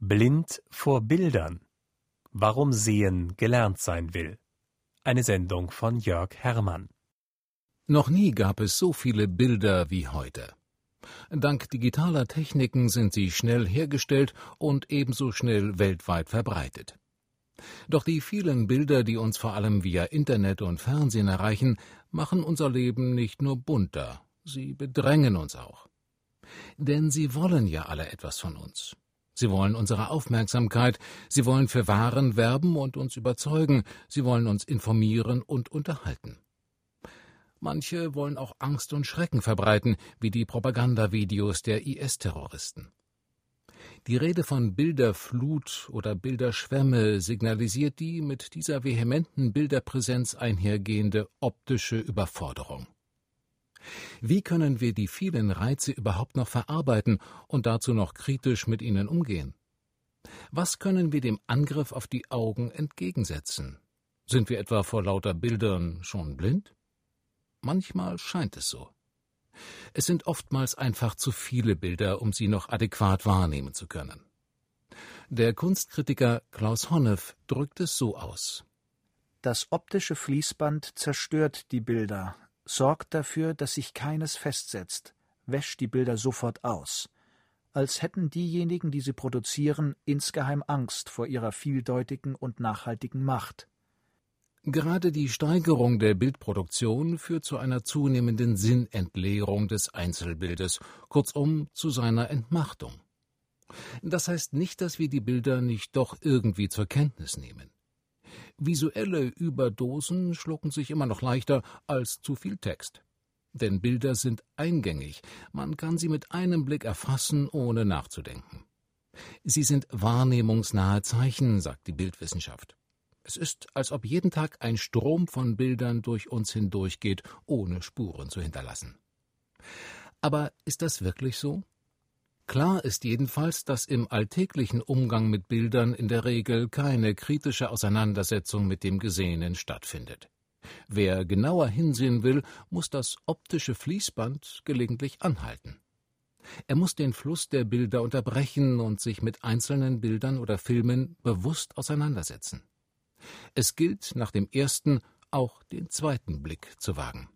Blind vor Bildern. Warum Sehen gelernt sein will. Eine Sendung von Jörg Herrmann. Noch nie gab es so viele Bilder wie heute. Dank digitaler Techniken sind sie schnell hergestellt und ebenso schnell weltweit verbreitet. Doch die vielen Bilder, die uns vor allem via Internet und Fernsehen erreichen, machen unser Leben nicht nur bunter, sie bedrängen uns auch. Denn sie wollen ja alle etwas von uns. Sie wollen unsere Aufmerksamkeit, sie wollen für Waren werben und uns überzeugen, sie wollen uns informieren und unterhalten. Manche wollen auch Angst und Schrecken verbreiten, wie die Propagandavideos der IS-Terroristen. Die Rede von Bilderflut oder Bilderschwemme signalisiert die mit dieser vehementen Bilderpräsenz einhergehende optische Überforderung. Wie können wir die vielen Reize überhaupt noch verarbeiten und dazu noch kritisch mit ihnen umgehen? Was können wir dem Angriff auf die Augen entgegensetzen? Sind wir etwa vor lauter Bildern schon blind? Manchmal scheint es so. Es sind oftmals einfach zu viele Bilder, um sie noch adäquat wahrnehmen zu können. Der Kunstkritiker Klaus Honnef drückt es so aus: Das optische Fließband zerstört die Bilder, sorgt dafür, dass sich keines festsetzt, wäscht die Bilder sofort aus, als hätten diejenigen, die sie produzieren, insgeheim Angst vor ihrer vieldeutigen und nachhaltigen Macht. Gerade die Steigerung der Bildproduktion führt zu einer zunehmenden Sinnentleerung des Einzelbildes, kurzum zu seiner Entmachtung. Das heißt nicht, dass wir die Bilder nicht doch irgendwie zur Kenntnis nehmen. Visuelle Überdosen schlucken sich immer noch leichter als zu viel Text. Denn Bilder sind eingängig, man kann sie mit einem Blick erfassen, ohne nachzudenken. Sie sind wahrnehmungsnahe Zeichen, sagt die Bildwissenschaft. Es ist, als ob jeden Tag ein Strom von Bildern durch uns hindurchgeht, ohne Spuren zu hinterlassen. Aber ist das wirklich so? Klar ist jedenfalls, dass im alltäglichen Umgang mit Bildern in der Regel keine kritische Auseinandersetzung mit dem Gesehenen stattfindet. Wer genauer hinsehen will, muss das optische Fließband gelegentlich anhalten. Er muss den Fluss der Bilder unterbrechen und sich mit einzelnen Bildern oder Filmen bewusst auseinandersetzen. Es gilt, nach dem ersten auch den zweiten Blick zu wagen.